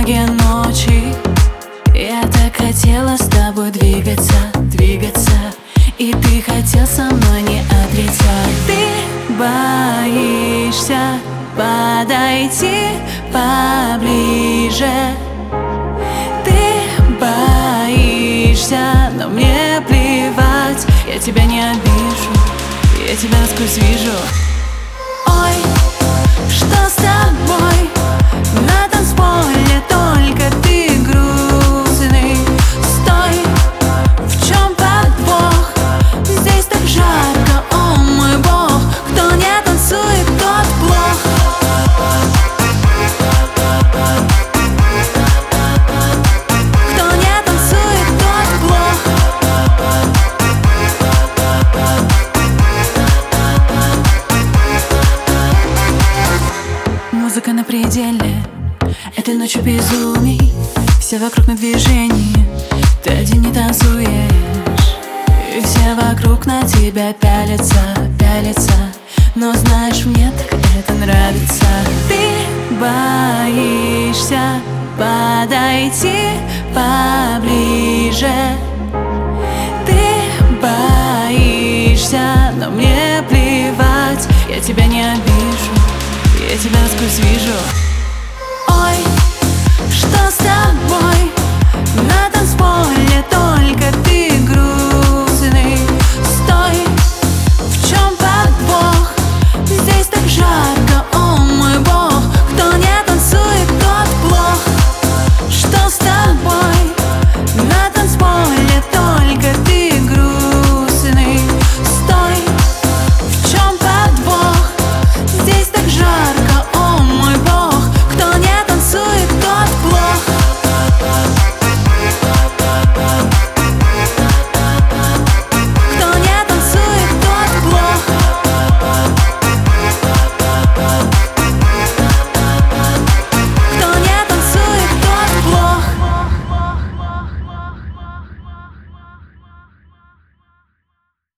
многие ночи я так хотела с тобой двигаться, двигаться, и ты хотел со мной не отрицать. Ты боишься подойти поближе, ты боишься, но мне плевать. Я тебя не обижу, я тебя насквозь вижу. Ой, что с тобой? На танцполе только ты грустный. Стой, в чем подвох? Здесь так жарко, о мой бог. Кто не танцует, тот плох. Кто не танцует, тот плох. Музыка на пределе, этой ночью безумий. Все вокруг на движении, ты один не танцуешь. И все вокруг на тебя пялятся, пялятся. Но знаешь, мне так это нравится. Ты боишься подойти поближе, ты боишься, но мне плевать. Я тебя не обижу, я тебя насквозь вижу. Ой,